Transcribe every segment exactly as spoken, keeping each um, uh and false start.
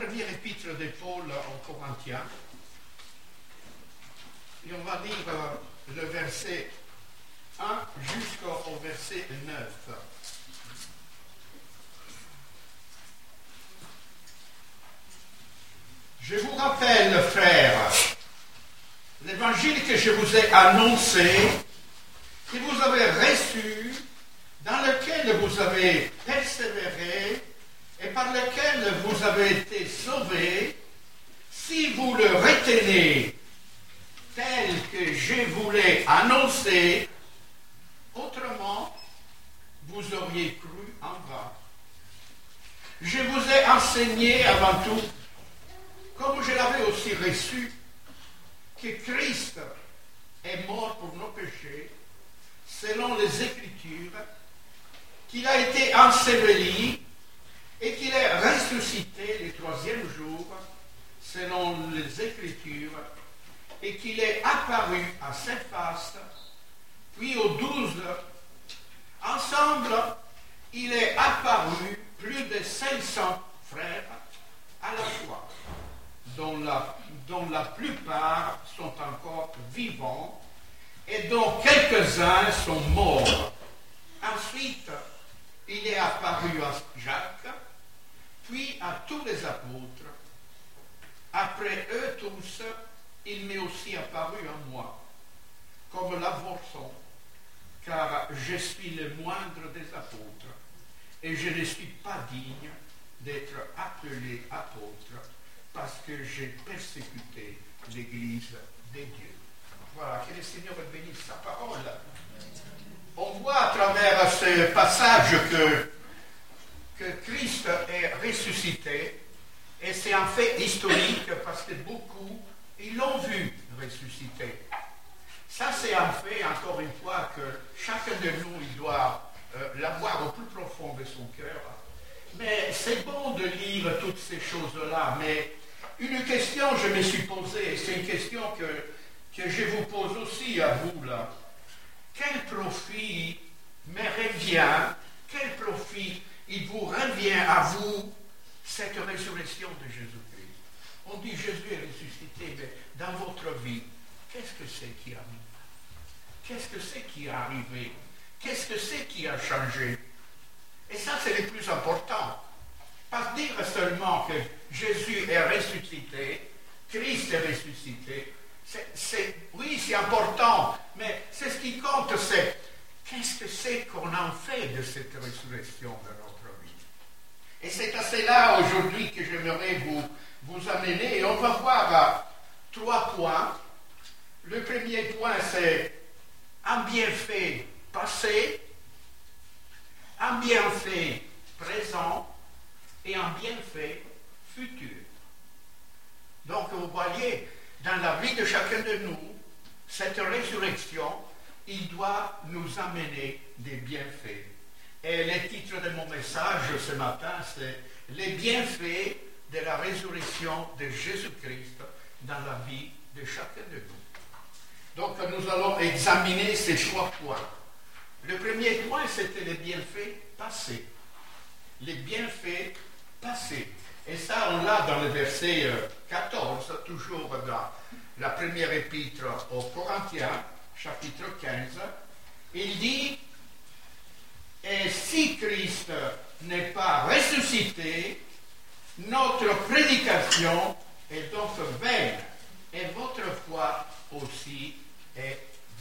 première épître de Paul aux Corinthiens. Et on va lire euh, le verset un jusqu'au verset neuf. Je vous rappelle, frères, l'évangile que je vous ai annoncé, que vous avez reçu, dans lequel vous avez persévéré et par lequel vous avez été sauvés, si vous le retenez tel que je vous l'ai annoncé, autrement, vous auriez cru en vain. Je vous ai enseigné avant tout, comme je l'avais aussi reçu, que Christ est mort pour nos péchés, selon les Écritures, qu'il a été enseveli et qu'il est ressuscité le troisième jour, selon les Écritures, et qu'il est apparu à Céphas, puis aux douze. Ensemble, il est apparu plus de cinq cents frères à la fois, dont la, dont la plupart sont encore vivants et dont quelques-uns sont morts. Ensuite, il est apparu à Jacques, puis à tous les apôtres. Après eux tous, il m'est aussi apparu à moi, comme l'avorton, car je suis le moindre des apôtres, et je ne suis pas digne d'être appelé apôtre, parce que j'ai persécuté l'Église des dieux. Voilà, que le Seigneur bénisse sa parole. On voit à travers ce passage que, que Christ est ressuscité, et c'est un fait historique parce que beaucoup, ils l'ont vu ressusciter. Ça, c'est un fait, encore une fois, que chacun de nous, il doit euh, l'avoir au plus profond de son cœur. Mais c'est bon de lire toutes ces choses-là, mais une question je me suis posée, et c'est une question que, que je vous pose aussi à vous, là. Quel profit me revient, quel profit il vous revient à vous, cette résurrection de Jésus-Christ? On dit Jésus est ressuscité, mais dans votre vie, qu'est-ce que c'est qui arrive? Qu'est-ce que c'est qui est arrivé? Qu'est-ce que c'est qui a changé? Et ça, c'est le plus important. Pas dire seulement que Jésus est ressuscité, Christ est ressuscité, c'est, c'est, oui, c'est important, mais c'est ce qui compte, c'est qu'est-ce que c'est qu'on en fait de cette résurrection de notre vie. Et c'est à cela aujourd'hui que j'aimerais vous, vous amener. Et on va voir à trois points. Le premier point, c'est un bienfait passé, un bienfait présent et un bienfait futur. Donc vous voyez, dans la vie de chacun de nous, cette résurrection, il doit nous amener des bienfaits. Et le titre de mon message ce matin, c'est « Les bienfaits de la résurrection de Jésus-Christ dans la vie de chacun de nous ». Donc nous allons examiner ces trois points. Le premier point, c'était les bienfaits passés. Les bienfaits passés. Et ça, on l'a dans le verset quatorze, toujours dans la première épître aux Corinthiens, chapitre quinze. Il dit, « Et si Christ n'est pas ressuscité, notre prédication est donc vaine, et votre foi aussi est vaine. »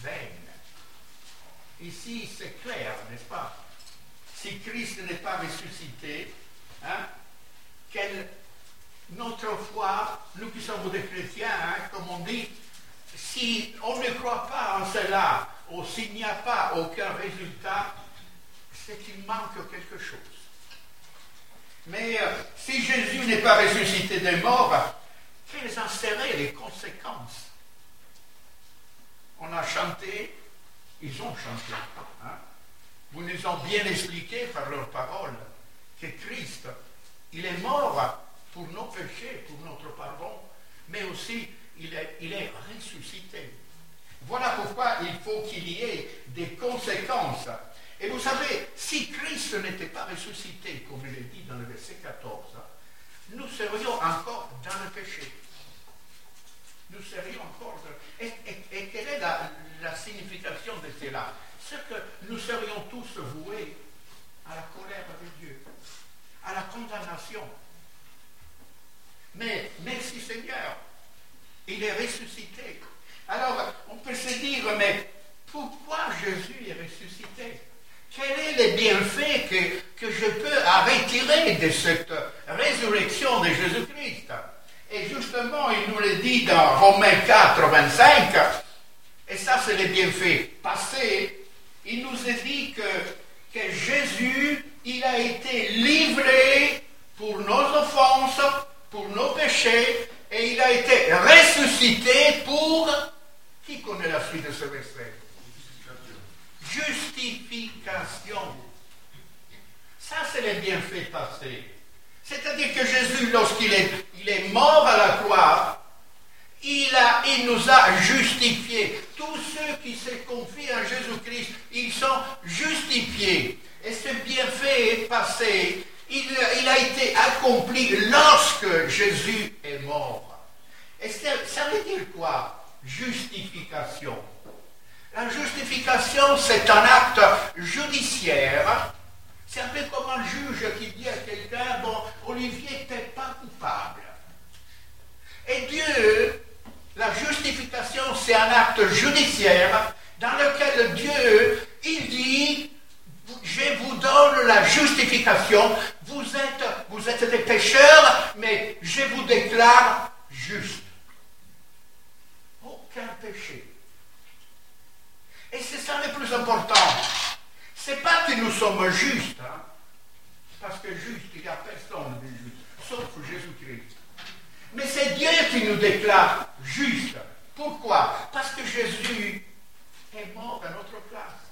Ici, c'est clair, n'est-ce pas? Si Christ n'est pas ressuscité, hein, quelle, notre foi, nous qui sommes des chrétiens, hein, comme on dit, si on ne croit pas en cela, ou s'il n'y a pas aucun résultat, c'est qu'il manque quelque chose. Mais euh, si Jésus n'est pas ressuscité des morts, quelles en seraient les conséquences? On a chanté, ils ont chanté, hein? Vous nous ont bien expliqué par leurs paroles que Christ, il est mort pour nos péchés, pour notre pardon, mais aussi il est, il est ressuscité. Voilà pourquoi il faut qu'il y ait des conséquences. Et vous savez, si Christ n'était pas ressuscité, comme il est dit dans le verset quatorze, nous serions encore dans le péché. Nous serions encore... De... Et, et, et quelle est la, la signification de cela? C'est que nous serions tous voués à la colère de Dieu, à la condamnation. Mais merci Seigneur, il est ressuscité. Alors, on peut se dire, mais pourquoi Jésus est ressuscité? Quels sont les bienfaits que, que je peux retirer de cette résurrection de Jésus-Christ? Et justement, il nous le dit dans Romains quatre, vingt-cinq, et ça c'est les bienfaits passés, il nous a dit que, que Jésus, il a été livré pour nos offenses, pour nos péchés, et il a été ressuscité pour... Qui connaît la suite de ce verset? Justification. Ça, c'est les bienfaits passés. C'est-à-dire que Jésus, lorsqu'il est, il est mort à la croix, il, a, il nous a justifiés. Tous ceux qui se confient en Jésus-Christ, ils sont justifiés. Et ce bienfait passé, il, il a été accompli lorsque Jésus est mort. Et ça, ça veut dire quoi? Justification. La justification, c'est un acte judiciaire. C'est un peu comme un juge qui dit à quelqu'un, bon, Olivier, tu n'es pas coupable. Et Dieu, la justification, c'est un acte judiciaire dans lequel Dieu, il dit, je vous donne la justification, vous êtes, vous êtes des pécheurs, mais je vous déclare juste. Aucun péché. Et c'est ça le plus important. C'est pas que nous sommes justes, hein, parce que juste, il n'y a personne de juste, sauf Jésus-Christ. Mais c'est Dieu qui nous déclare juste. Pourquoi? Parce que Jésus est mort à notre place.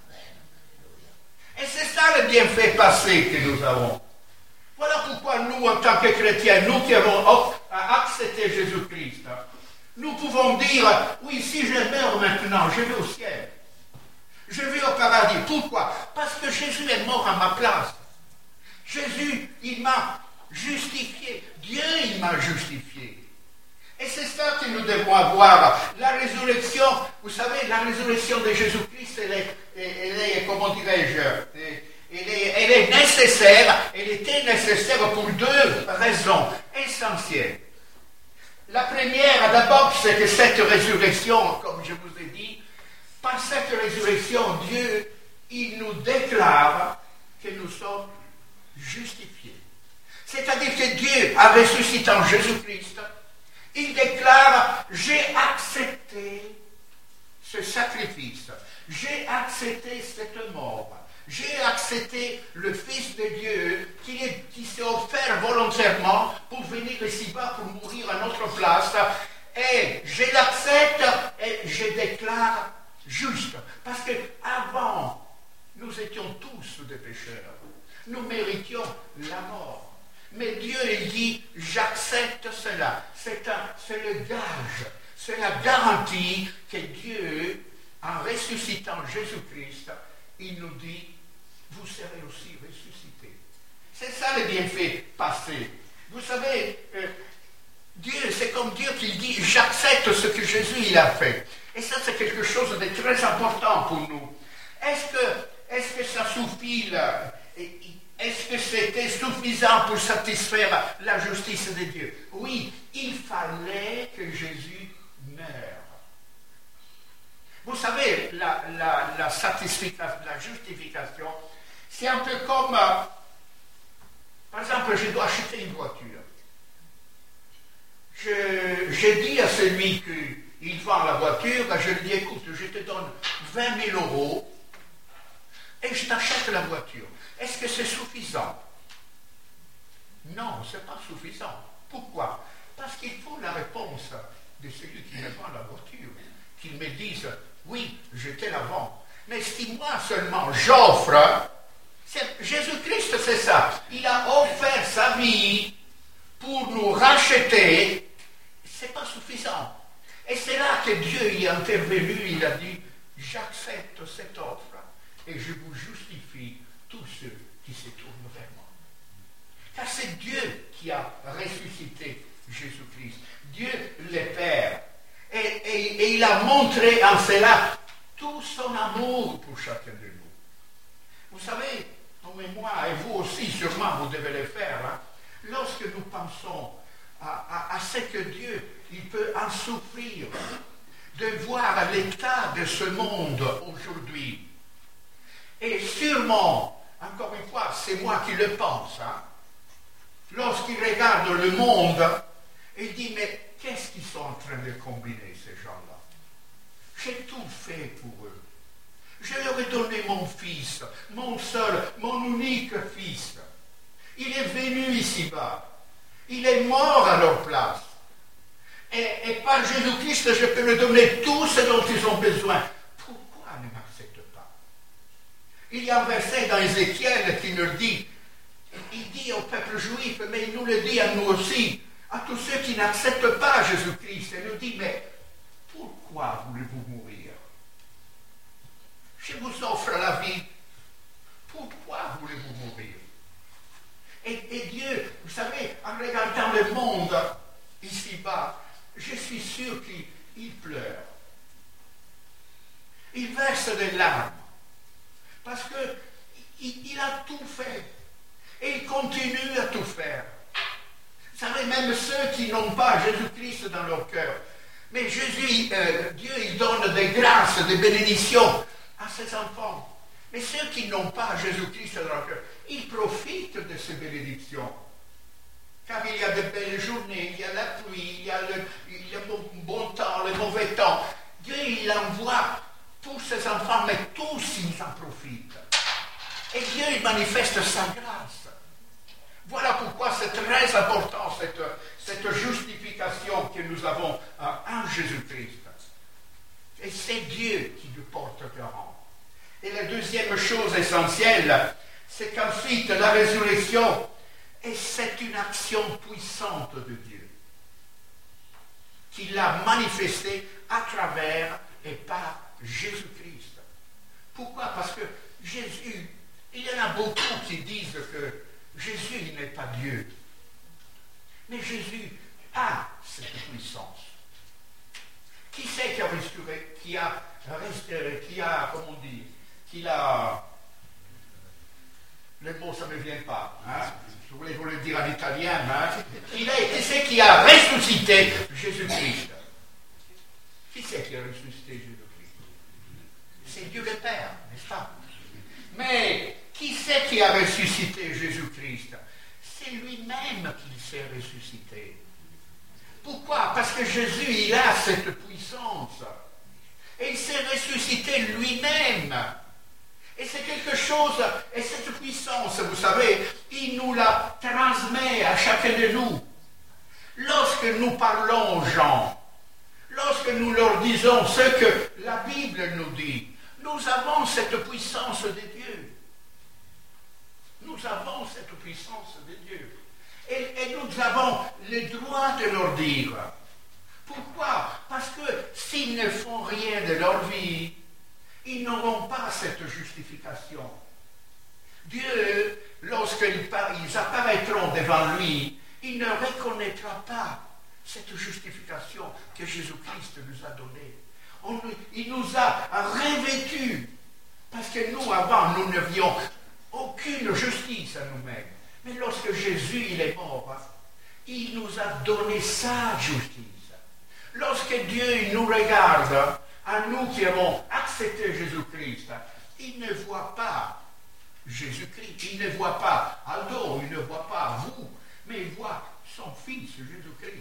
Et c'est ça le bienfait passé que nous avons. Voilà pourquoi nous, en tant que chrétiens, nous qui avons accepté Jésus-Christ, nous pouvons dire, oui, si je meurs maintenant, je vais au ciel. Je vais au paradis. Pourquoi? Parce que Jésus est mort à ma place. Jésus, il m'a justifié. Dieu, il m'a justifié. Et c'est ça que nous devons avoir. La résurrection, vous savez, la résurrection de Jésus-Christ, elle est, elle est, comment dirais-je, elle est, elle est nécessaire. Elle était nécessaire pour deux raisons essentielles. La première, d'abord, c'est que cette résurrection, comme je vous ai dit, par cette résurrection, Dieu, il nous déclare que nous sommes justifiés. C'est-à-dire que Dieu a ressuscité en Jésus-Christ. Il déclare, j'ai accepté ce sacrifice. J'ai accepté cette mort. J'ai accepté le Fils de Dieu qui, est, qui s'est offert volontairement pour venir ici-bas, pour mourir à notre place. Et je l'accepte et je déclare juste. Parce qu'avant, nous étions tous des pécheurs. Nous méritions la mort. Mais Dieu, il dit, j'accepte cela. C'est, un, c'est le gage, c'est la garantie que Dieu, en ressuscitant Jésus-Christ, il nous dit, vous serez aussi ressuscités. C'est ça le bienfait passé. Vous savez, euh, Dieu, c'est comme Dieu qui dit, j'accepte ce que Jésus il a fait. Et ça, c'est quelque chose de très important pour nous. Est-ce que, est-ce que ça suffit là? Est-ce que c'était suffisant pour satisfaire la justice de Dieu? Oui, il fallait que Jésus meure. Vous savez, la, la, la satisfaction, la justification, c'est un peu comme, euh, par exemple, je dois acheter une voiture. Je, je dis à celui qui vend la voiture, je lui dis, écoute, je te donne vingt mille euros et je t'achète la voiture. Est-ce que c'est suffisant? Non, ce n'est pas suffisant. Pourquoi? Parce qu'il faut la réponse de celui qui me vend la voiture. Qu'il me dise, oui, je te la vends. Mais si moi seulement j'offre, c'est, Jésus-Christ c'est ça. Il a offert sa vie pour nous racheter. Ce n'est pas suffisant. Et c'est là que Dieu y est intervenu. Il a dit, j'accepte cette offre et je vous justifie tous ceux qui se tournent vers moi. Car c'est Dieu qui a ressuscité Jésus-Christ. Dieu le Père. Et, et, et il a montré en cela tout son amour pour chacun de nous. Vous savez, comme moi, et vous aussi sûrement, vous devez le faire, hein, lorsque nous pensons à, à, à ce que Dieu, il peut en souffrir, de voir l'état de ce monde aujourd'hui. Et sûrement, encore une fois, c'est moi qui le pense, hein, lorsqu'il regarde le monde, il dit, mais qu'est-ce qu'ils sont en train de combiner, ces gens-là? J'ai tout fait pour eux. Je leur ai donné mon fils, mon seul, mon unique fils. Il est venu ici-bas. Il est mort à leur place. Et, et par Jésus-Christ, je peux leur donner tout ce dont ils ont besoin. Pourquoi ne m'acceptent pas? Il y a un verset dans Ézéchiel qui nous dit, il dit au peuple juif, mais il nous le dit à nous aussi, à tous ceux qui n'acceptent pas Jésus-Christ. Il nous dit, mais pourquoi voulez-vous mourir? Je vous offre la vie. Pourquoi voulez-vous mourir? Et, et Dieu, vous savez, en regardant le monde ici-bas, je suis sûr qu'il il pleure. Il verse des larmes. Parce qu'il il a tout fait. Et il continue à tout faire. Vous savez, même ceux qui n'ont pas Jésus-Christ dans leur cœur. Mais Jésus, euh, Dieu, il donne des grâces, des bénédictions à ses enfants. Mais ceux qui n'ont pas Jésus-Christ dans leur cœur, ils profitent de ces bénédictions. Car il y a de belles journées, il y a la pluie, il y a le, il y a le bon temps, le mauvais temps. Dieu, il envoie pour ses enfants, mais tous, ils en profitent. Et Dieu, il manifeste sa grâce. Voilà pourquoi c'est très important, cette, cette justification que nous avons en Jésus-Christ. Et c'est Dieu qui nous porte garant. Et la deuxième chose essentielle, c'est qu'ensuite la résurrection, et c'est une action puissante de Dieu, qu'il a manifestée à travers et par Jésus-Christ. Pourquoi? Parce que Jésus, il y en a beaucoup qui disent que Jésus n'est pas Dieu. Mais Jésus a cette puissance. Qui c'est qui a restauré, qui a restauré, qui a, comment dire, qui a... Le mot, ça ne me vient pas. Hein? Je voulais vous le dire en italien. Hein? Qui, est, qui c'est qui a ressuscité Jésus-Christ? Qui c'est qui a ressuscité Jésus-Christ? C'est Dieu le Père, n'est-ce pas? Mais qui c'est qui a ressuscité Jésus-Christ? C'est lui-même qui s'est ressuscité. Pourquoi? Parce que Jésus, il a cette puissance. Et il s'est ressuscité lui-même. Et c'est quelque chose, et cette puissance, vous savez, il nous la transmet à chacun de nous. Lorsque nous parlons aux gens, lorsque nous leur disons ce que la Bible nous dit, nous avons cette puissance de Dieu. Nous avons cette puissance de Dieu. Et, et nous avons le droit de leur dire. Pourquoi? Parce que s'ils ne font rien de leur vie, ils n'auront pas cette justification. Dieu, lorsqu'ils apparaîtront devant lui, il ne reconnaîtra pas cette justification que Jésus-Christ nous a donnée. On, il nous a revêtus, parce que nous, avant, nous n'avions aucune justice à nous-mêmes. Mais lorsque Jésus il est mort, il nous a donné sa justice. Lorsque Dieu il nous regarde, à nous qui avons accepté Jésus-Christ, il ne voit pas Jésus-Christ, il ne voit pas Aldo, il ne voit pas vous, mais il voit son Fils Jésus-Christ.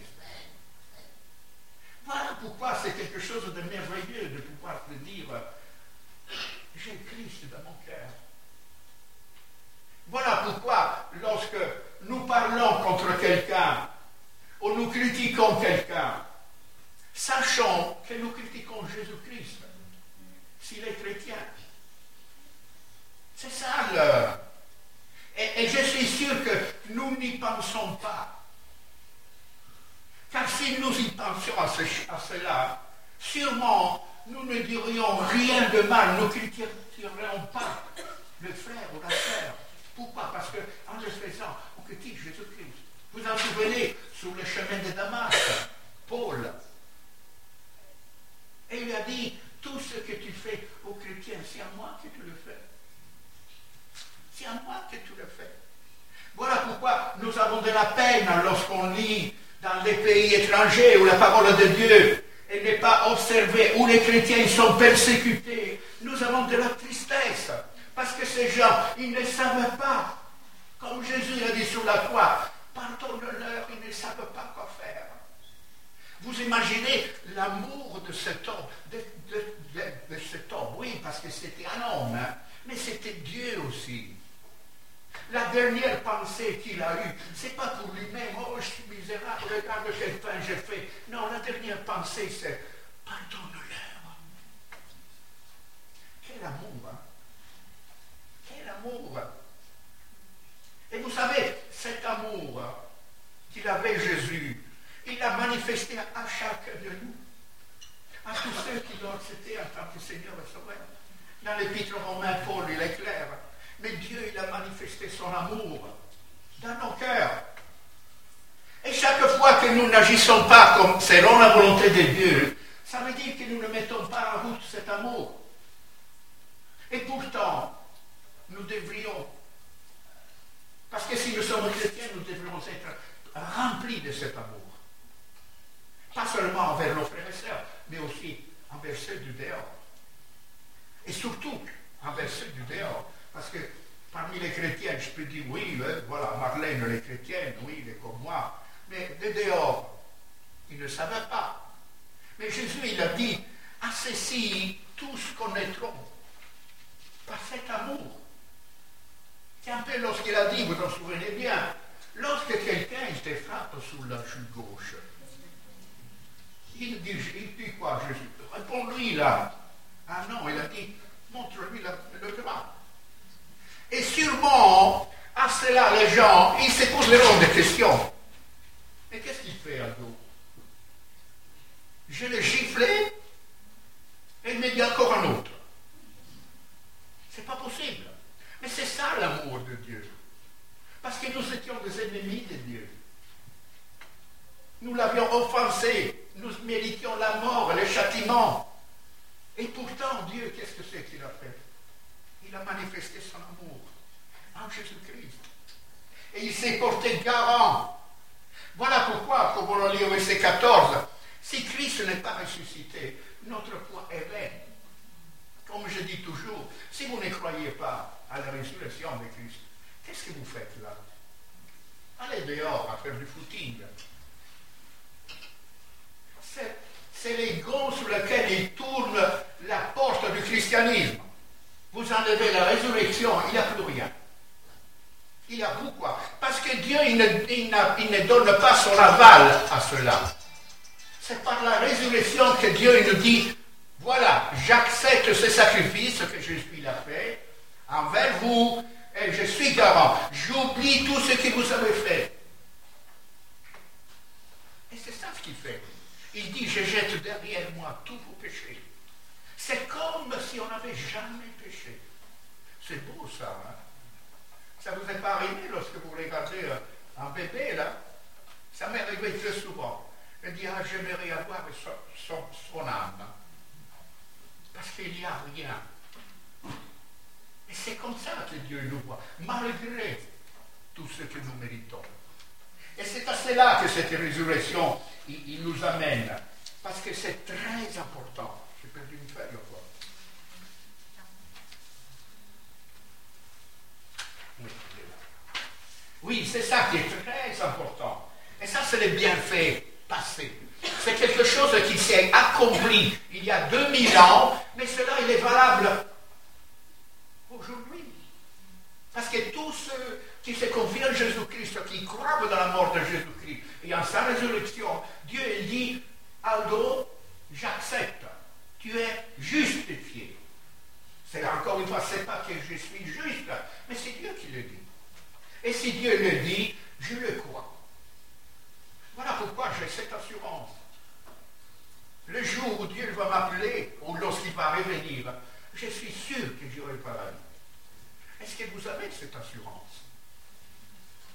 Voilà pourquoi c'est quelque chose de merveilleux de pouvoir te dire, j'ai Christ dans mon cœur. Voilà pourquoi lorsque nous parlons contre quelqu'un, ou nous critiquons quelqu'un, sachons que nous critiquons Jésus-Christ, s'il est chrétien. C'est ça le... Et, et je suis sûr que nous n'y pensons pas. Car si nous y pensions à, ce, à cela, sûrement nous ne dirions rien de mal, nous ne critiquerions pas le frère ou la sœur. Pourquoi? Parce qu'en le faisant, on critique Jésus-Christ. Vous en souvenez, sur le chemin de Damas, Paul. Et il lui a dit, tout ce que tu fais aux chrétiens, c'est à moi que tu le fais. C'est à moi que tu le fais. Voilà pourquoi nous avons de la peine lorsqu'on lit dans les pays étrangers où la parole de Dieu n'est pas observée, où les chrétiens sont persécutés. Nous avons de la tristesse. Parce que ces gens, ils ne savent pas. Comme Jésus a dit sur la croix, pardonne-leur, ils ne savent pas quoi faire. Vous imaginez l'amour de cet homme, de, de, de, de cet homme, oui, parce que c'était un homme, hein, mais c'était Dieu aussi. La dernière pensée qu'il a eue, c'est pas pour lui-même, oh je suis misérable, regarde quel pain j'ai fait. Non, la dernière pensée c'est, pardonne-leur. Quel amour, hein? Quel amour. Et vous savez, cet amour qu'il avait Jésus, il l'a manifesté à chacun de nous, à tous ceux qui l'ont accepté en tant que Seigneur et Sauveur. Dans l'Épître romain, Paul, il est clair. Mais Dieu, il a manifesté son amour dans nos cœurs. Et chaque fois que nous n'agissons pas comme selon la volonté de Dieu, ça veut dire que nous ne mettons pas en route cet amour. Et pourtant, nous devrions, parce que si nous sommes chrétiens, nous devrions être remplis de cet amour. Pas seulement envers nos frères et sœurs, mais aussi envers ceux du dehors. Et surtout envers ceux du dehors. Parce que parmi les chrétiens, je peux dire, oui, hein, voilà, Marlène, elle est chrétienne, oui, elle est comme moi. Mais de dehors, ils ne savaient pas. Mais Jésus, il a dit, à ceci, tous connaîtront par cet amour. C'est un peu lorsqu'il a dit, vous en souvenez bien, lorsque quelqu'un il te frappe sur la joue gauche, il dit, il dit quoi, Jésus? Réponds-lui là. Ah non, il a dit, montre-lui le droit. Et sûrement, à cela, les gens, ils se poseront des questions. Mais qu'est-ce qu'il fait, Aldo? Je l'ai giflé, et il me dit encore un autre. C'est pas possible. Mais c'est ça l'amour de Dieu. Parce que nous étions des ennemis de Dieu. Nous l'avions offensé. Nous méritions la mort, le châtiment. Et pourtant, Dieu, qu'est-ce que c'est qu'il a fait? Il a manifesté son amour en Jésus-Christ. Et il s'est porté garant. Voilà pourquoi, comme on le lit au verset quatorze, si Christ n'est pas ressuscité, notre foi est vaine. Comme je dis toujours, si vous ne croyez pas à la résurrection de Christ, qu'est-ce que vous faites là? Allez dehors à faire du footing. C'est, c'est les gonds sur lesquels il tourne la porte du christianisme. Vous enlevez la résurrection, il n'y a plus rien. Il y a pourquoi? Parce que Dieu, il ne, il, il ne donne pas son aval à cela. C'est par la résurrection que Dieu il nous dit, voilà, j'accepte ce sacrifice que Jésus a fait envers vous, et je suis garant. J'oublie tout ce que vous avez fait. Et c'est ça ce qu'il fait. Il dit, je jette derrière moi tous vos péchés. C'est comme si on n'avait jamais péché. C'est beau ça, hein? Ça ne vous est pas arrivé lorsque vous regardez un bébé, là? Ça m'est arrivé très souvent. Elle dit, ah, j'aimerais avoir son, son, son âme. Parce qu'il n'y a rien. Et c'est comme ça que Dieu nous voit, malgré tout ce que nous méritons. Et c'est à cela que cette résurrection, il, il nous amène. Parce que c'est très important. J'ai perdu une feuille, quoi. Oui, oui, c'est ça qui est très important. Et ça, c'est les bienfaits passés. C'est quelque chose qui s'est accompli il y a deux mille ans, mais cela, il est valable aujourd'hui. Parce que tous ceux qui se confient en Jésus-Christ, qui croient dans la mort de Jésus-Christ et en sa résurrection, Dieu il dit, Aldo, j'accepte, tu es justifié. C'est encore une fois, c'est pas que je suis juste, mais c'est Dieu qui le dit. Et si Dieu le dit, je le crois. Voilà pourquoi j'ai cette assurance. Le jour où Dieu va m'appeler, ou lorsqu'il va revenir, je suis sûr que j'aurai le paradis. Est-ce que vous avez cette assurance?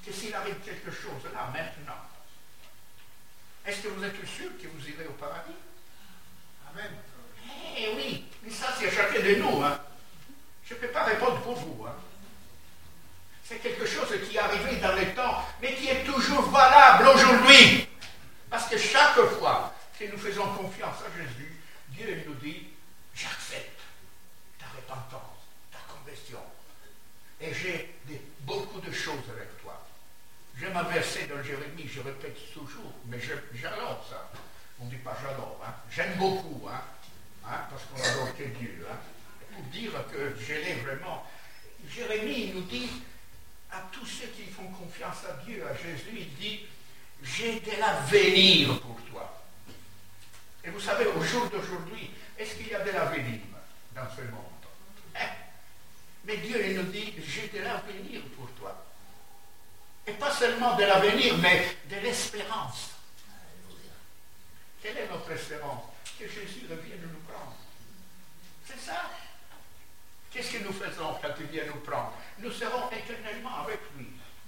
que s'il arrive quelque chose là, maintenant, est-ce que vous êtes sûr que vous irez au paradis? Amen. Eh oui, mais ça c'est à chacun de nous. Hein. Je ne peux pas répondre pour vous. Hein. C'est quelque chose qui est arrivé dans le temps, mais qui est toujours valable aujourd'hui. Parce que chaque fois que nous faisons confiance à Jésus, Dieu nous dit, j'accepte ta repentance, ta conversion. Et j'ai des, beaucoup de choses avec toi. J'aime un verset dans Jérémie, je répète toujours, mais j'adore ça. On ne dit pas j'adore, hein. J'aime beaucoup, hein, hein, parce qu'on adore que Dieu. Hein. Pour dire que je l'ai vraiment. Jérémie nous dit à tous ceux qui font confiance à Dieu, à Jésus, il dit, j'ai de l'avenir pour toi. Et vous savez, au jour d'aujourd'hui, est-ce qu'il y a de l'avenir dans ce monde? Hein? Mais Dieu il nous dit, j'ai de l'avenir pour toi. Et pas seulement de l'avenir, mais de l'espérance. Quelle est notre espérance? Que Jésus revienne nous prendre. C'est ça. Qu'est-ce que nous faisons quand il vient nous prendre? Nous serons éternellement avec lui.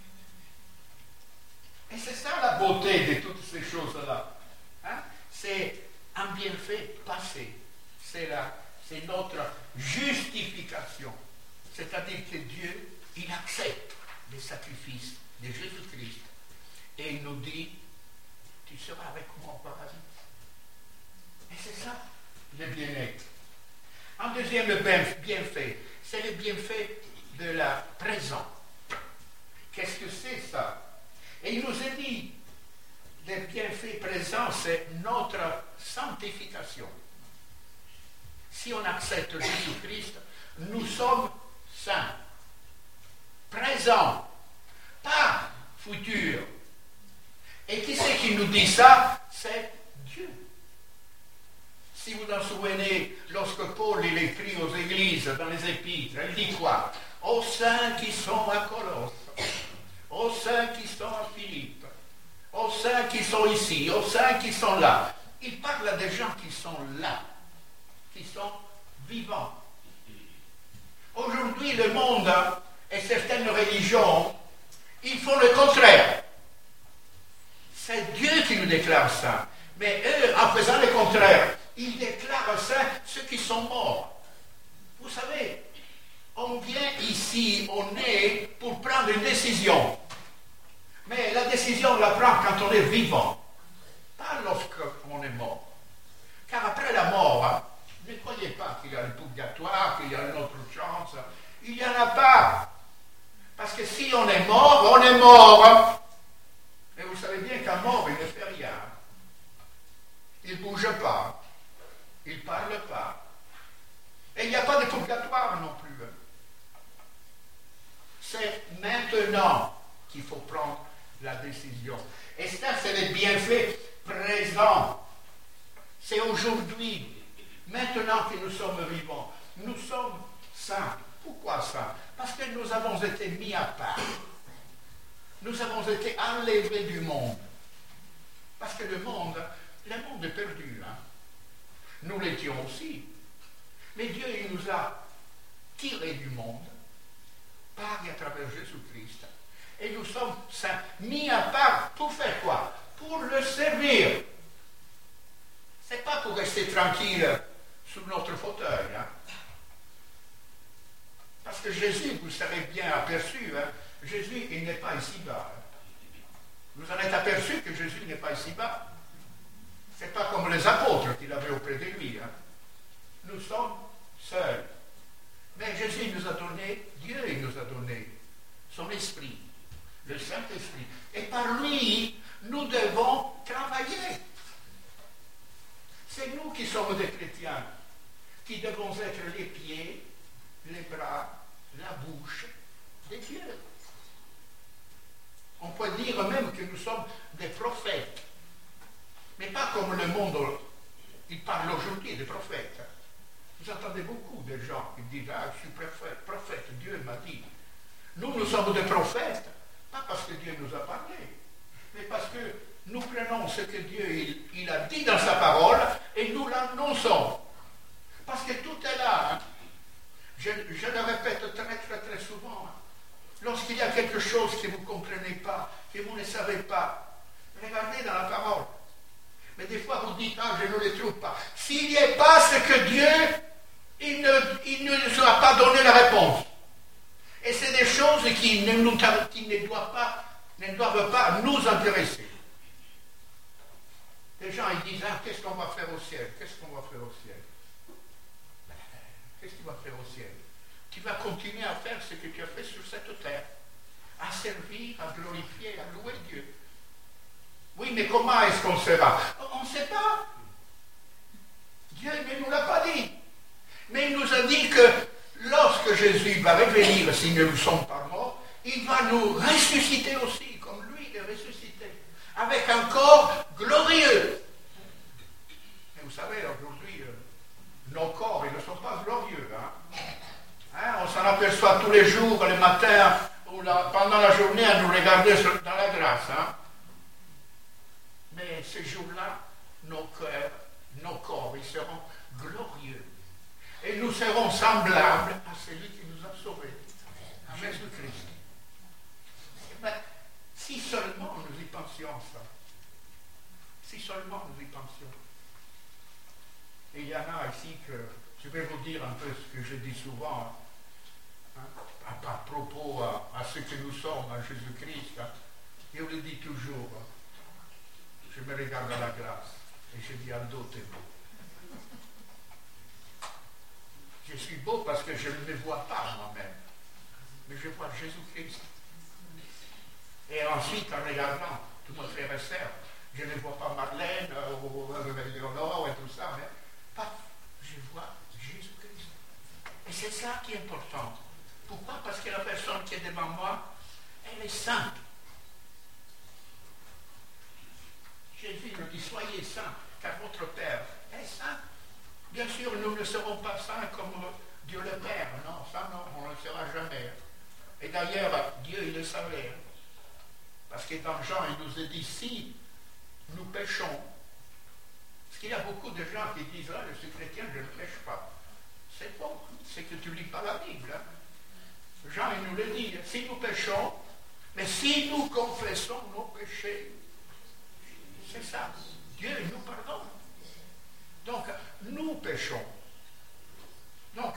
Et c'est ça la beauté de toutes ces choses-là. Hein? C'est un bienfait passé. C'est, la, c'est notre justification. C'est-à-dire que Dieu, il accepte les sacrifices de Jésus-Christ. Et il nous dit, tu seras avec moi au paradis. Et c'est ça, le bien-être. Un deuxième bienfait, c'est le bienfait de la présence. Qu'est-ce que c'est ça? Et il nous a dit, le bienfait présent, c'est notre sanctification. Si on accepte Jésus-Christ, nous sommes saints, présents, pas futurs. Et qui c'est qui nous dit ça? C'est Dieu. Si vous en souvenez, lorsque Paul il écrit aux églises, dans les épîtres, il dit quoi? Aux saints qui sont à Colosse, aux saints qui sont à Philippe, aux saints qui sont ici, aux saints qui sont là. Il parle des gens qui sont là, qui sont vivants. Aujourd'hui, le monde et certaines religions, ils font le contraire. C'est Dieu qui nous déclare ça. Mais eux, en faisant le contraire, ils déclarent ça ceux qui sont morts. Vous savez, on vient ici, on est pour prendre une décision. Mais la décision, on la prend quand on est vivant, pas lorsqu'on est mort. Car après la mort, hein, ne croyez pas qu'il y a le purgatoire, qu'il y a une autre chance. Il n'y en a pas. Parce que si on est mort, on est mort. Et vous savez bien qu'un mort, il ne fait rien. Il ne bouge pas. Il ne parle pas. Et il n'y a pas de purgatoire non plus. C'est maintenant qu'il faut prendre la décision. Et ça, c'est le bienfait présent. C'est aujourd'hui. Maintenant que nous sommes vivants. Nous sommes saints. Pourquoi ça? Parce que nous avons été mis à part. Nous avons été enlevés du monde. Parce que le monde, le monde est perdu. Hein? Nous l'étions aussi. Mais Dieu, il nous a tirés du monde, par et à travers Jésus-Christ. Et nous sommes saints, mis à part pour faire quoi? Pour le servir. Ce n'est pas pour rester tranquille sur notre fauteuil. Hein? Parce que Jésus, vous savez bien aperçu, hein? Jésus, il n'est pas ici-bas. Vous en êtes aperçu que Jésus n'est pas ici-bas. Ce n'est pas comme les apôtres qu'il avait auprès de lui. Hein? Nous sommes seuls. Mais Jésus nous a donné, Dieu il nous a donné son esprit, le Saint-Esprit. Et par lui, nous devons travailler. C'est nous qui sommes des chrétiens, qui devons être les pieds, les bras, la bouche de Dieu. On peut dire même que nous sommes des prophètes. Mais pas comme le monde, il parle aujourd'hui des prophètes. Vous entendez beaucoup de gens qui disent « Ah, je suis prophète, prophète, Dieu m'a dit ». Nous, nous sommes des prophètes, pas parce que Dieu nous a parlé, mais parce que nous prenons ce que Dieu il, il a dit dans sa parole et nous l'annonçons. Parce que tout est là. Hein. Je, je le répète très très très souvent. Hein. lorsqu'il y a quelque chose que vous ne comprenez pas, que vous ne savez pas, regardez dans la parole. Mais des fois vous dites, ah, je ne le trouve pas. S'il n'y est pas ce que Dieu, il ne, il ne nous a pas donné la réponse. Et c'est des choses qui ne, nous, qui ne, doivent pas, ne doivent pas nous intéresser. Les gens ils disent, ah, qu'est-ce qu'on va faire au ciel? Qu'est-ce qu'on va faire au ciel? Ben, qu'est-ce qu'il va faire au ciel? Tu vas continuer à faire ce que tu as fait sur cette terre. À servir, à glorifier, à louer Dieu. Oui, mais comment est-ce qu'on sera? On ne sait pas. Dieu ne nous l'a pas dit. Mais il nous a dit que lorsque Jésus va revenir, si nous ne sommes pas morts, il va nous ressusciter aussi, comme lui il est ressuscité, avec un corps glorieux. Mais vous savez, aujourd'hui, euh, nos corps, ils ne sont pas glorieux. Hein? Hein, on s'en aperçoit tous les jours, le matin, ou la, pendant la journée, à nous regarder sur, dans la grâce. Hein? Mais ce jour-là, nos cœurs, nos corps, ils seront glorieux. Et nous serons semblables à celui qui nous a sauvés, à Jésus-Christ. Ben, si seulement nous y pensions ça. Si seulement nous y pensions. Et il y en a ici que, je vais vous dire un peu ce que je dis souvent, hein, à, à propos à, à ce que nous sommes, à Jésus-Christ. Hein, je le dis toujours. Hein. Je me regarde à la grâce et je dis Aldo, t'es beau. Je suis beau parce que je ne me vois pas moi-même, mais je vois Jésus-Christ. Et ensuite, en regardant tous mes frères et sœurs, je ne vois pas Marlène euh, ou Léonore et tout ça, mais paf, je vois Jésus-Christ. Et c'est ça qui est important. Pourquoi? Parce que la personne qui est devant moi, elle est sainte. Jésus nous dit, soyez saints, car votre Père est saint. Bien sûr, nous ne serons pas saints comme Dieu le Père. Non, ça non, on ne le sera jamais. Et d'ailleurs, Dieu, il le savait. Parce que dans Jean, il nous a dit, si nous péchons, parce qu'il y a beaucoup de gens qui disent, ah, je suis chrétien, je ne pêche pas. C'est bon, c'est que tu ne lis pas la Bible. Hein. Jean, il nous le dit, si nous péchons, mais si nous confessons nos péchés, c'est ça. Dieu nous pardonne. Donc, nous péchons. Donc,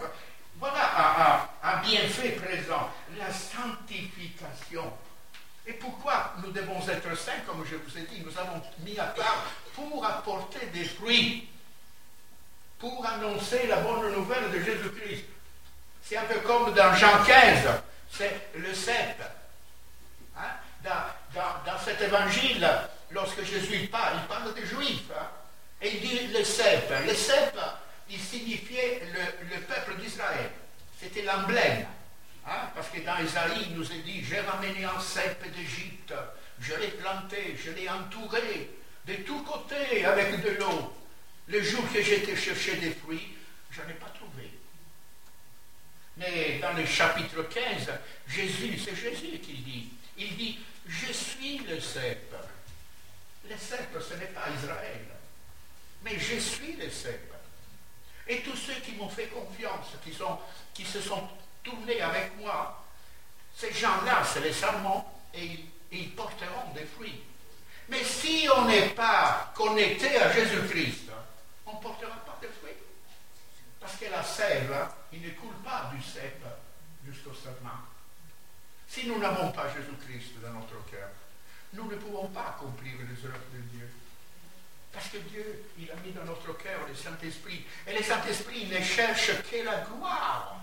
voilà un, un, un bienfait présent, la sanctification. Et pourquoi nous devons être saints, comme je vous ai dit, nous avons mis à part pour apporter des fruits, pour annoncer la bonne nouvelle de Jésus-Christ. C'est un peu comme dans Jean quinze, c'est le cep. Hein? Dans, dans, dans cet évangile, lorsque Jésus parle, il parle des Juifs. Hein? Et il dit le cep. Le cep, il signifiait le, le peuple d'Israël. C'était l'emblème. Hein? Parce que dans Isaïe, il nous est dit, j'ai ramené un cep d'Égypte, je l'ai planté, je l'ai entouré de tous côtés avec de l'eau. Le jour que j'étais chercher des fruits, je n'en ai pas trouvé. Mais dans le chapitre quinze, Jésus, c'est Jésus qui dit, il dit, je suis le cep. Le cep, ce n'est pas Israël. Mais je suis le cep. Et tous ceux qui m'ont fait confiance, qui, sont, qui se sont tournés avec moi, ces gens-là, c'est les serments, et ils, ils porteront des fruits. Mais si on n'est pas connecté à Jésus-Christ, on ne portera pas de fruits. Parce que la sève, il ne coule pas du cep jusqu'au serment. Si nous n'avons pas Jésus-Christ dans notre cœur, nous ne pouvons pas accomplir les œuvres de Dieu. Parce que Dieu, il a mis dans notre cœur le Saint-Esprit. Et le Saint-Esprit ne cherche que la gloire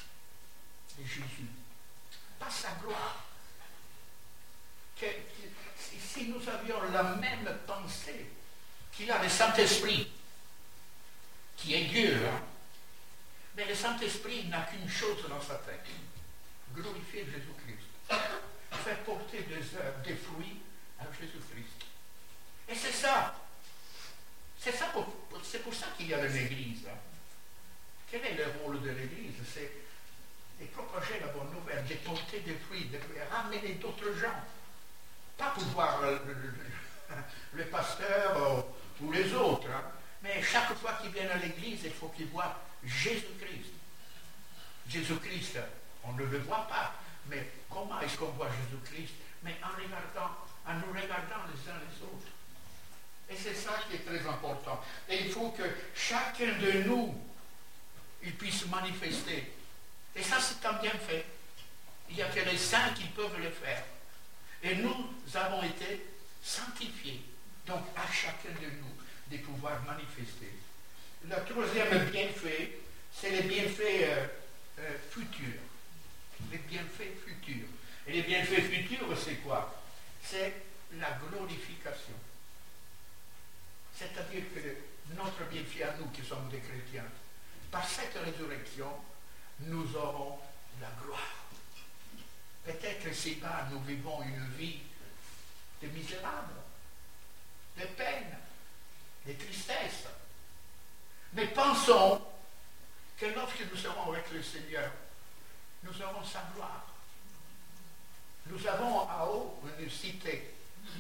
de Jésus. Pas sa gloire. Que, que, si nous avions la même pensée qu'il a le Saint-Esprit, qui est Dieu, hein, mais le Saint-Esprit n'a qu'une chose dans sa tête. Glorifier Jésus-Christ. Faire porter des œuvres, des fruits à Jésus-Christ. Et c'est ça. C'est ça pour, c'est pour ça qu'il y a une église. Hein. Quel est le rôle de l'église? C'est de propager la bonne nouvelle, de porter des fruits, de ramener d'autres gens. Pas pour voir le, le, le, le pasteur ou, ou les autres, hein. Mais chaque fois qu'ils viennent à l'église, il faut qu'ils voient Jésus-Christ. Jésus-Christ, on ne le voit pas. Mais comment est-ce qu'on voit Jésus-Christ? Mais en regardant, en nous regardant les uns les autres. Et c'est ça qui est très important. Et il faut que chacun de nous, il puisse manifester. Et ça, c'est un bienfait. Il n'y a que les saints qui peuvent le faire. Et nous avons été sanctifiés. Donc, à chacun de nous, de pouvoir manifester. Le troisième bienfait, c'est les bienfaits euh, euh, futurs. Les bienfaits futurs. Et les bienfaits futurs, c'est quoi? C'est la glorification. C'est-à-dire que notre bienfait à nous qui sommes des chrétiens, par cette résurrection, nous aurons la gloire. Peut-être ici-bas, nous vivons une vie de misérable, de peine, de tristesse. Mais pensons que lorsque nous serons avec le Seigneur, nous aurons sa gloire. Nous avons à haut une cité.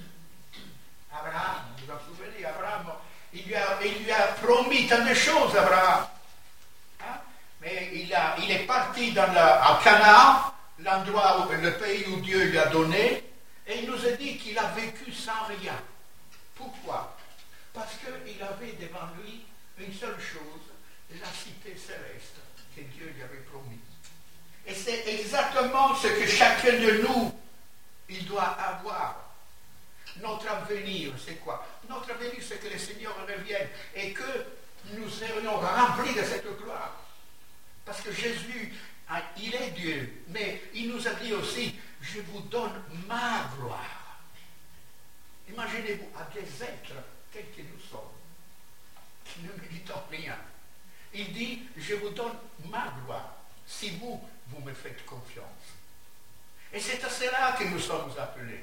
Abraham, vous vous en souvenez, Abraham, il lui a, il lui a promis tant de choses, Abraham. Hein? Mais il, a, il est parti dans la, à Canaan, l'endroit, où, le pays où Dieu lui a donné, et il nous a dit qu'il a vécu sans rien. Pourquoi? Parce qu'il avait devant lui une seule chose, la cité céleste que Dieu lui avait promis. Et c'est exactement ce que chacun de nous, il doit avoir. Notre avenir, c'est quoi? Notre avenir, c'est que le Seigneur revienne et que nous serions remplis de cette gloire. Parce que Jésus, il est Dieu, mais il nous a dit aussi, je vous donne ma gloire. Imaginez-vous, à des êtres tels que nous sommes, qui ne méritent rien. Il dit, je vous donne ma gloire, si vous, vous me faites confiance. Et c'est à cela que nous sommes appelés.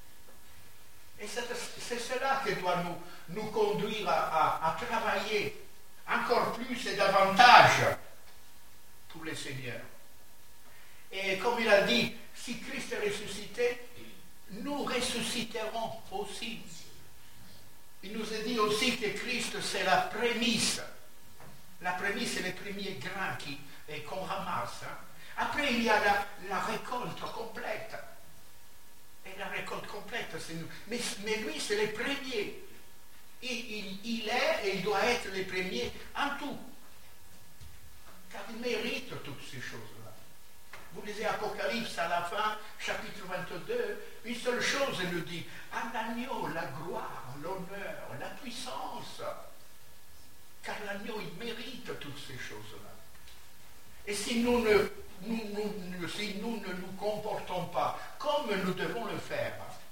Et c'est, c'est cela qui doit nous, nous conduire à, à, à travailler encore plus et davantage pour le Seigneur. Et comme il a dit, si Christ est ressuscité, nous ressusciterons aussi. Il nous a dit aussi que Christ, c'est la prémisse. La prémisse, c'est le premier grain qui, et qu'on ramasse. Hein. Après, il y a la, la récolte complète. Et la récolte complète, c'est nous. Mais, mais lui, c'est le premier. Il, il, il est et il doit être le premier en tout. Car il mérite toutes ces choses-là. Vous lisez Apocalypse à la fin, chapitre vingt-deux, une seule chose, il nous dit, à l'agneau, la gloire, l'honneur, la puissance. Car l'agneau, il mérite toutes ces choses-là. Et si nous ne, nous, nous, si nous ne nous comportons pas comme nous devons le faire,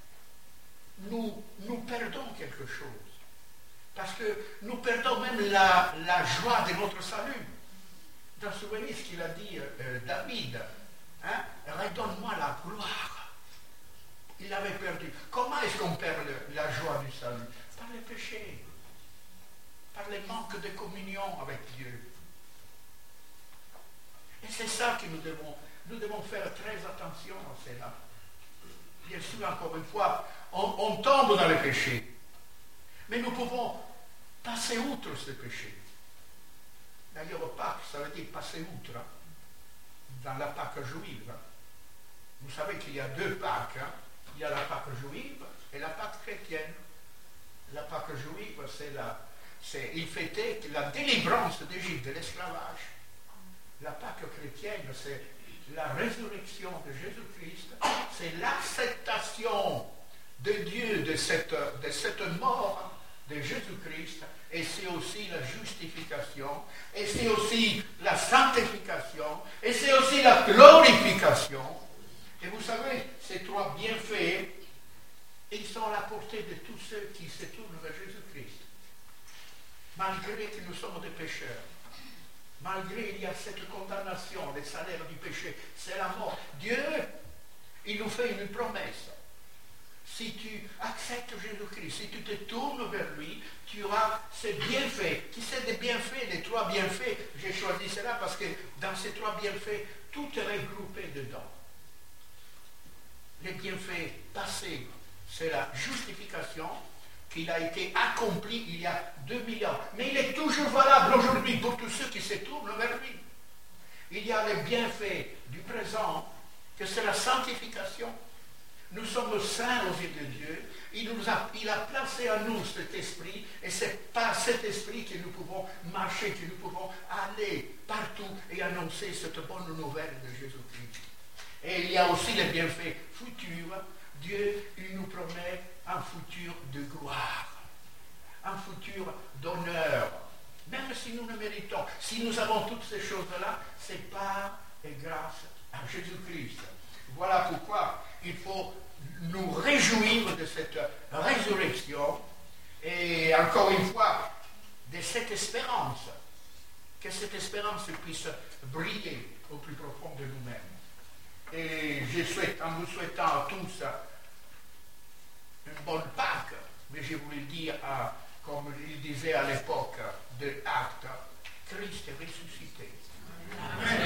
nous, nous perdons quelque chose. Parce que nous perdons même la, la joie de notre salut. Vous vous souvenez ce qu'il a dit euh, David, hein? Redonne-moi la gloire. Il avait perdu. Comment est-ce qu'on perd le, la joie du salut? Par les péchés, par le manque de communion avec Dieu. Et c'est ça que nous devons, nous devons faire très attention à cela. Bien sûr, encore une fois, on, on tombe dans le péché. Mais nous pouvons passer outre ce péché. D'ailleurs, Pâques, ça veut dire passer outre. Dans la Pâque juive. Vous savez qu'il y a deux Pâques. Hein? Il y a la Pâque juive et la Pâque chrétienne. La Pâque juive, c'est la, c'est, il fêtait la délivrance d'Égypte, de l'esclavage. La Pâque chrétienne, c'est la résurrection de Jésus-Christ, c'est l'acceptation de Dieu de cette, de cette mort de Jésus-Christ, et c'est aussi la justification, et c'est aussi la sanctification, et c'est aussi la glorification. Et vous savez, ces trois bienfaits, ils sont à la portée de tous ceux qui se tournent vers Jésus-Christ. Malgré que nous sommes des pécheurs, malgré qu'il y a cette condamnation, le salaire du péché, c'est la mort. Dieu, il nous fait une promesse. Si tu acceptes Jésus-Christ, si tu te tournes vers lui, tu auras ces bienfaits. Qui c'est des bienfaits, les trois bienfaits? J'ai choisi cela parce que dans ces trois bienfaits, tout est regroupé dedans. Les bienfaits passés, c'est la justification qu'il a été accompli il y a deux mille ans. Mais il est toujours valable aujourd'hui pour tous ceux qui se tournent vers lui. Il y a les bienfaits du présent que c'est la sanctification. Nous sommes saints aux yeux de Dieu. Il, nous a, il a placé en nous cet esprit, et c'est par cet esprit que nous pouvons marcher, que nous pouvons aller partout et annoncer cette bonne nouvelle de Jésus-Christ. Et il y a aussi les bienfaits futurs. Dieu, il nous promet un futur de gloire, un futur d'honneur. Même si nous ne méritons, si nous avons toutes ces choses-là, c'est par et grâce à Jésus-Christ. Voilà pourquoi il faut nous réjouir de cette résurrection et encore une fois de cette espérance, que cette espérance puisse briller au plus profond de nous-mêmes. Et je souhaite, en vous souhaitant à tous une bonne Pâque, mais je voulais dire, à, comme il disait à l'époque de Actes, Christ est ressuscité. Amen.